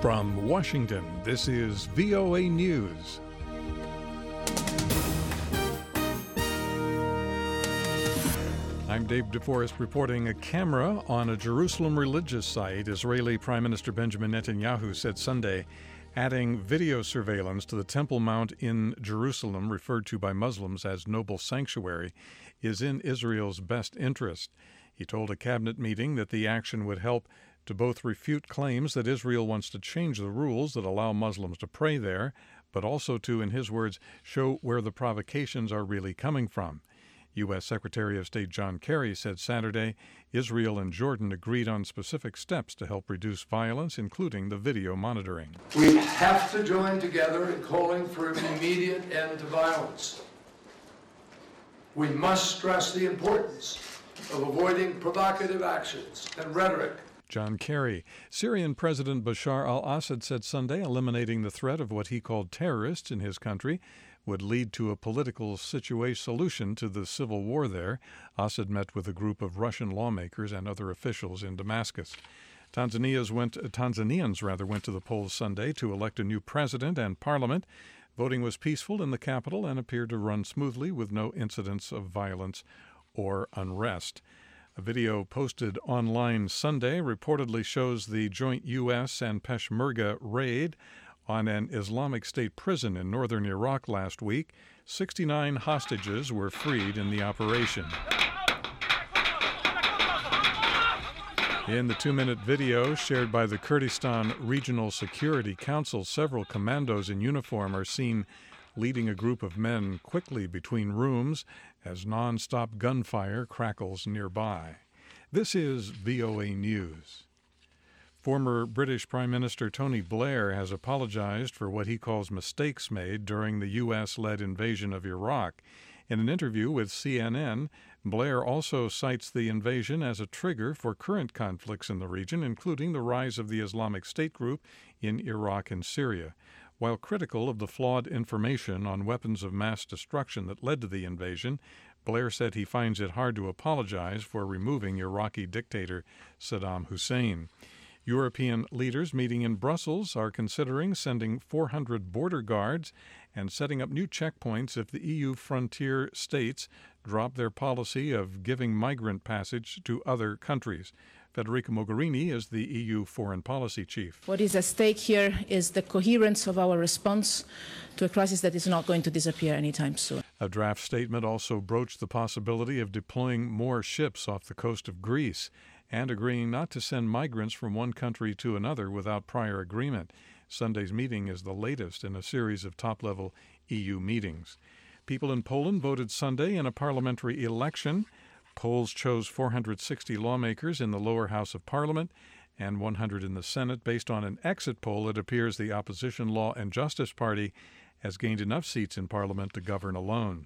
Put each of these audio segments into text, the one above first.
From Washington, this is VOA News. I'm Dave DeForest reporting. A camera on a Jerusalem religious site, Israeli Prime Minister Benjamin Netanyahu said Sunday, adding video surveillance to the Temple Mount in Jerusalem, referred to by Muslims as Noble Sanctuary, is in Israel's best interest. He told a cabinet meeting that the action would help to both refute claims that Israel wants to change the rules that allow Muslims to pray there, but also to, in his words, show where the provocations are really coming from. U.S. Secretary of State John Kerry said Saturday Israel and Jordan agreed on specific steps to help reduce violence, including the video monitoring. We have to join together in calling for an immediate end to violence. We must stress the importance of avoiding provocative actions and rhetoric. John Kerry. Syrian President Bashar al-Assad said Sunday eliminating the threat of what he called terrorists in his country would lead to a political solution to the civil war there. Assad met with a group of Russian lawmakers and other officials in Damascus. Tanzanians went to the polls Sunday to elect a new president and parliament. Voting was peaceful in the capital and appeared to run smoothly with no incidents of violence or unrest. A video posted online Sunday reportedly shows the joint U.S. and Peshmerga raid on an Islamic State prison in northern Iraq last week. 69 hostages were freed in the operation. In the 2-minute video shared by the Kurdistan Regional Security Council, several commandos in uniform are seen leading a group of men quickly between rooms as non-stop gunfire crackles nearby. This is VOA News. Former British Prime Minister Tony Blair has apologized for what he calls mistakes made during the U.S.-led invasion of Iraq. In an interview with CNN, Blair also cites the invasion as a trigger for current conflicts in the region, including the rise of the Islamic State group in Iraq and Syria. While critical of the flawed information on weapons of mass destruction that led to the invasion, Blair said he finds it hard to apologize for removing Iraqi dictator Saddam Hussein. European leaders meeting in Brussels are considering sending 400 border guards and setting up new checkpoints if the EU frontier states drop their policy of giving migrant passage to other countries. Federica Mogherini is the EU foreign policy chief. What is at stake here is the coherence of our response to a crisis that is not going to disappear anytime soon. A draft statement also broached the possibility of deploying more ships off the coast of Greece and agreeing not to send migrants from one country to another without prior agreement. Sunday's meeting is the latest in a series of top-level EU meetings. People in Poland voted Sunday in a parliamentary election. Polls chose 460 lawmakers in the lower house of parliament and 100 in the Senate. Based on an exit poll, it appears the opposition Law and Justice Party has gained enough seats in parliament to govern alone.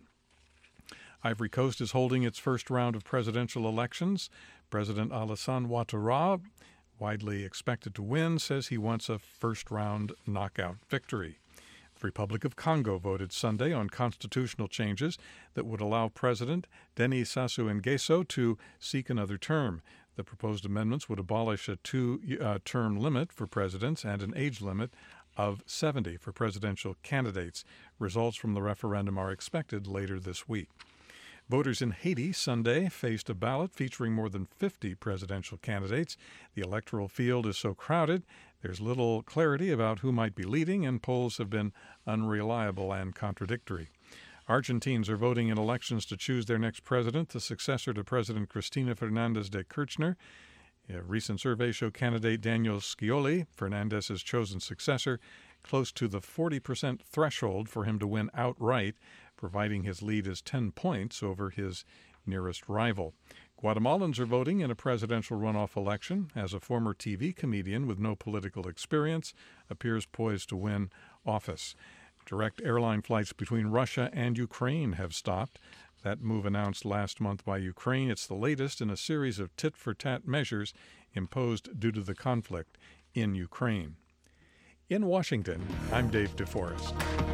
Ivory Coast is holding its first round of presidential elections. President Alassane Ouattara, widely expected to win, says he wants a first-round knockout victory. The Republic of Congo voted Sunday on constitutional changes that would allow President Denis Sassou Nguesso to seek another term. The proposed amendments would abolish a two-term limit for presidents and an age limit of 70 for presidential candidates. Results from the referendum are expected later this week. Voters in Haiti Sunday faced a ballot featuring more than 50 presidential candidates. The electoral field is so crowded, there's little clarity about who might be leading, and polls have been unreliable and contradictory. Argentines are voting in elections to choose their next president, the successor to President Cristina Fernández de Kirchner. A recent survey showed candidate Daniel Scioli, Fernandez's chosen successor, close to the 40% threshold for him to win outright, providing his lead is 10 points over his nearest rival. Guatemalans are voting in a presidential runoff election as a former TV comedian with no political experience appears poised to win office. Direct airline flights between Russia and Ukraine have stopped. That move announced last month by Ukraine. It's the latest in a series of tit-for-tat measures imposed due to the conflict in Ukraine. In Washington, I'm Dave DeForest.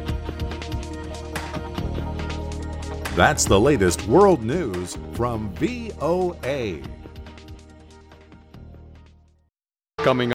That's the latest world news from VOA. Coming